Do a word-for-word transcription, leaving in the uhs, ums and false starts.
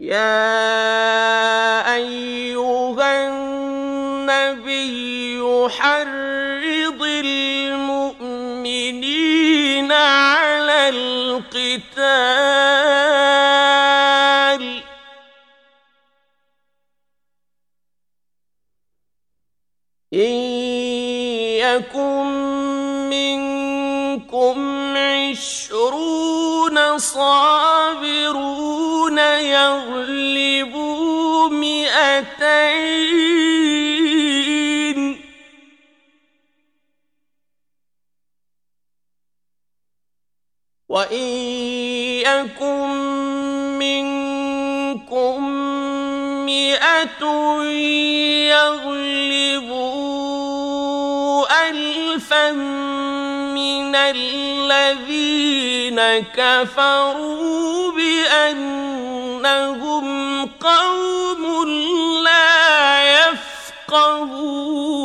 يَا أَيُّهَا النَّبِيُّ حَرِّضِ الْمُؤْمِنِينَ عَلَى الْقِتَالِ إِن يَكُن مِّنكُمْ عِشْرُونَ صَابِرُونَ يَغْلِبُوا مِائَتَيْنِ ۚ وَإِن يَكُن مِّنكُم مِّائَةٌ يَغْلِبُوا أَلْفًا مِّنَ الَّذِينَ كَفَرُوا بِأَنَّهُمْ قَوْمٌ لَّا يَفْقَهُونَ.